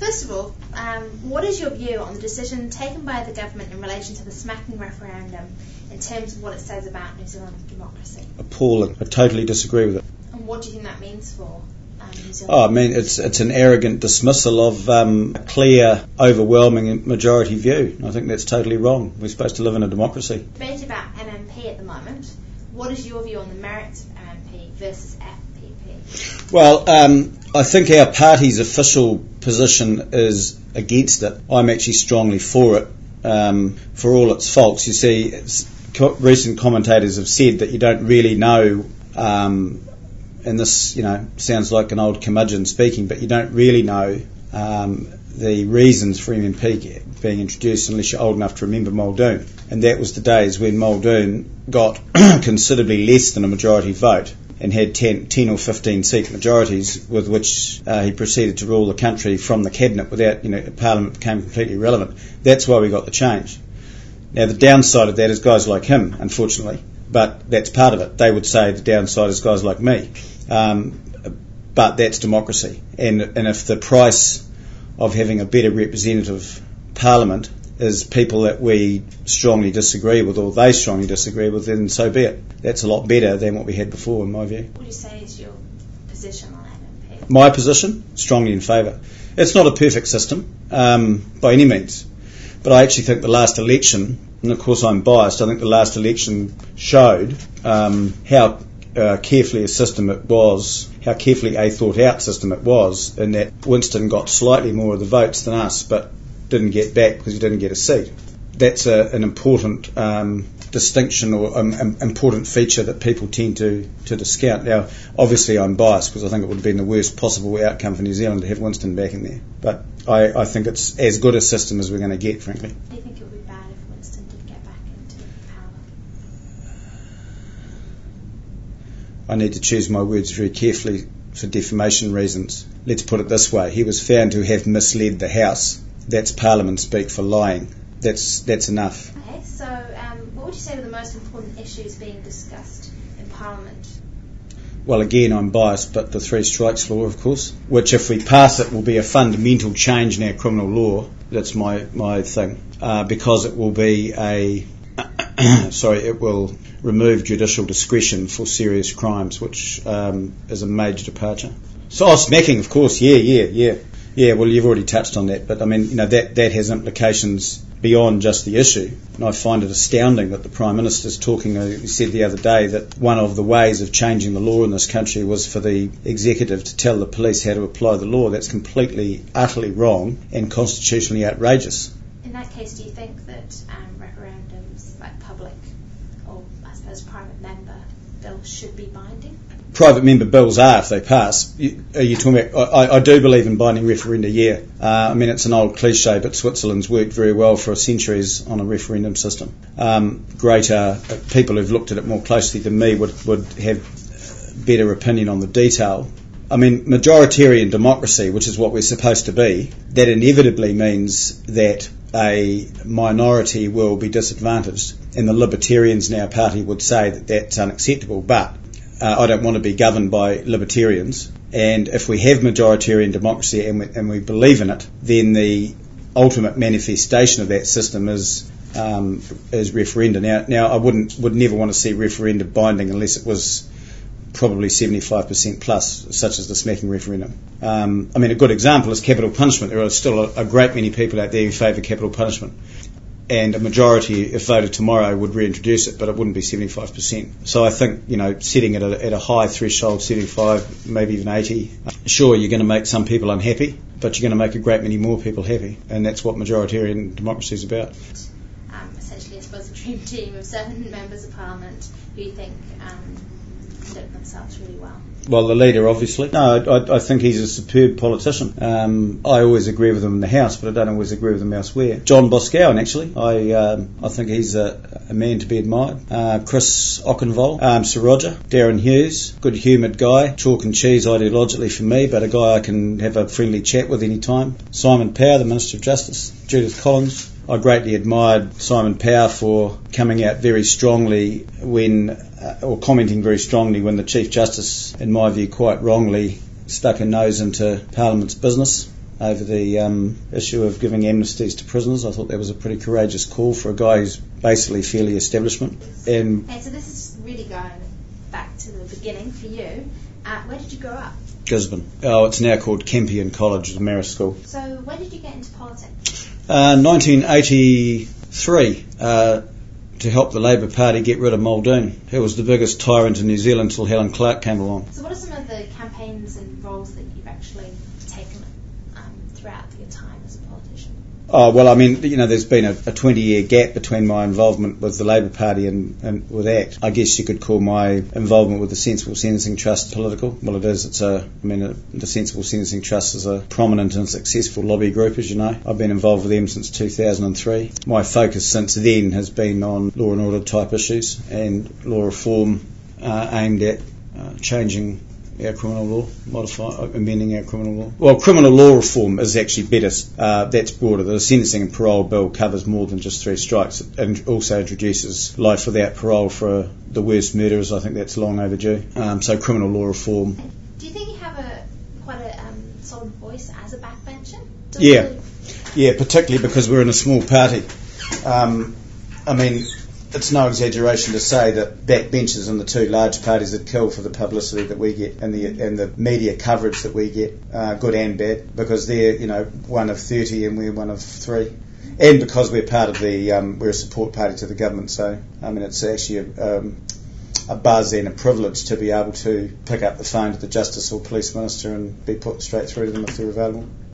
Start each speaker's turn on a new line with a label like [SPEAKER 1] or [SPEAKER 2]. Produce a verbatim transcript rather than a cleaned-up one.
[SPEAKER 1] first of all, um, what is your view on the decision taken by the government in relation to the smacking referendum in terms of what it says about New Zealand democracy?
[SPEAKER 2] Appalling. I totally disagree with it.
[SPEAKER 1] And what do you think that means for um, New Zealand?
[SPEAKER 2] Oh, I mean, it's it's an arrogant dismissal of um, a clear, overwhelming majority view. I think that's totally wrong. We're supposed to live in a democracy.
[SPEAKER 1] Debate about M M P at the moment. What is your view on the merits of M M P versus F P P?
[SPEAKER 2] Well, um, I think our party's official position is against it. I'm actually strongly for it, um, for all its faults. You see, it's, co- recent commentators have said that you don't really know, um, and this, you know, sounds like an old curmudgeon speaking, but you don't really know um, the reasons for M M P being introduced unless you're old enough to remember Muldoon. And that was the days when Muldoon got considerably less than a majority vote and had ten, ten or fifteen seat majorities with which uh, he proceeded to rule the country from the cabinet without, you know, Parliament became completely irrelevant. That's why we got the change. Now the downside of that is guys like him, unfortunately, but that's part of it. They would say the downside is guys like me. Um, but that's democracy. And, and if the price of having a better representative Parliament is people that we strongly disagree with or they strongly disagree with, then so be it. That's a lot better than what we had before, in my view.
[SPEAKER 1] What do you say is your position on M M P?
[SPEAKER 2] My position? Strongly in favour. It's not a perfect system, um, by any means. But I actually think the last election, and of course I'm biased, I think the last election showed um, how uh, carefully a system it was, how carefully a thought-out system it was, in that Winston got slightly more of the votes than us, but didn't get back because he didn't get a seat. That's a, an important um, distinction or um, um, important feature that people tend to, to discount. Now, obviously I'm biased because I think it would have been the worst possible outcome for New Zealand to have Winston back in there. But I, I think it's as good a system as we're going to get, frankly.
[SPEAKER 1] Do you think it would be bad if Winston did get back into power?
[SPEAKER 2] I need to choose my words very carefully for defamation reasons. Let's put it this way. He was found to have misled the House. That's Parliament speak for lying. That's that's enough.
[SPEAKER 1] Okay, so um, what would you say are the most important issues being discussed in Parliament?
[SPEAKER 2] Well, again, I'm biased, but the three strikes law, of course, which if we pass it will be a fundamental change in our criminal law. That's my, my thing, uh, because it will be a, sorry, it will remove judicial discretion for serious crimes, which um, is a major departure. So, oh, smacking, of course, yeah, yeah, yeah. Yeah, well, you've already touched on that, but I mean, you know, that, that has implications beyond just the issue. And I find it astounding that the Prime Minister's talking, uh, he said the other day that one of the ways of changing the law in this country was for the executive to tell the police how to apply the law. That's completely, utterly wrong and constitutionally outrageous.
[SPEAKER 1] In that case, do you think that um, referendums, like public or I suppose private member bills, should be binding?
[SPEAKER 2] Private member bills are if they pass. You, are you talking about? I, I do believe in binding referenda. Yeah, uh, I mean it's an old cliche, but Switzerland's worked very well for centuries on a referendum system. Um, greater uh, people who've looked at it more closely than me would would have better opinion on the detail. I mean, majoritarian democracy, which is what we're supposed to be, that inevitably means that a minority will be disadvantaged, and the Libertarians in our party would say that that's unacceptable, but Uh, I don't want to be governed by libertarians, and if we have majoritarian democracy and we, and we believe in it, then the ultimate manifestation of that system is um, is referenda. Now, now I wouldn't would never want to see referenda binding unless it was probably seventy-five percent plus, such as the smacking referendum. Um, I mean, a good example is capital punishment. There are still a, a great many people out there who favour capital punishment. And a majority, if voted tomorrow, would reintroduce it, but it wouldn't be seventy-five percent. So I think, you know, setting it at a, at a high threshold, seventy-five, maybe even eighty, sure, you're going to make some people unhappy, but you're going to make a great many more people happy. And that's what majoritarian democracy is about.
[SPEAKER 1] Um, essentially, I suppose a dream team of seven members of Parliament who you think um, conduct themselves really well.
[SPEAKER 2] Well, the leader, obviously. No, I, I think he's a superb politician. Um, I always agree with him in the House, but I don't always agree with him elsewhere. John Boscawen, actually. I um, I think he's a, a man to be admired. Uh, Chris Okenvold, um, Sir Roger, Darren Hughes, good-humoured guy, chalk and cheese ideologically for me, but a guy I can have a friendly chat with any time. Simon Power, the Minister of Justice. Judith Collins. I greatly admired Simon Power for coming out very strongly when, uh, or commenting very strongly when the Chief Justice, in my view, quite wrongly stuck her nose into Parliament's business. over the um, issue of giving amnesties to prisoners. I thought that was a pretty courageous call for a guy who's basically fairly establishment. And
[SPEAKER 1] okay, so this is really going back to the beginning for you. Uh, where did you grow up?
[SPEAKER 2] Gisborne. Oh, it's now called Campion College, the Marist School.
[SPEAKER 1] So when did you get into politics?
[SPEAKER 2] Uh, nineteen eighty-three, uh, to help the Labour Party get rid of Muldoon, who was the biggest tyrant in New Zealand until Helen Clark came along.
[SPEAKER 1] So what are some of the campaigns and roles that you've actually taken um, throughout your time as a politician?
[SPEAKER 2] Oh, well, I mean, you know, there's been a twenty-year gap between my involvement with the Labour Party and, and with ACT. I guess you could call my involvement with the Sensible Sentencing Trust political. Well, it is. It's a, I mean, a, the Sensible Sentencing Trust is a prominent and successful lobby group, as you know. I've been involved with them since two thousand three. My focus since then has been on law and order type issues and law reform uh, aimed at uh, changing our criminal law, modify, amending our criminal law. Well, criminal law reform is actually better. Uh, that's broader. The sentencing and parole bill covers more than just three strikes. It also introduces life without parole for the worst murderers. I think that's long overdue. Um, so criminal law reform.
[SPEAKER 1] Do you think you have a quite a um, solid voice as a backbencher? Does
[SPEAKER 2] Yeah,
[SPEAKER 1] really...
[SPEAKER 2] yeah, particularly because we're in a small party. Um, I mean, it's no exaggeration to say that backbenchers in the two large parties that kill for the publicity that we get and the and the media coverage that we get, uh, good and bad, because they're, you know, one of thirty and we're one of three, and because we're part of the um, we're a support party to the government. So I mean, it's actually a, um, a buzz and a privilege to be able to pick up the phone to the Justice or Police Minister and be put straight through to them if they're available.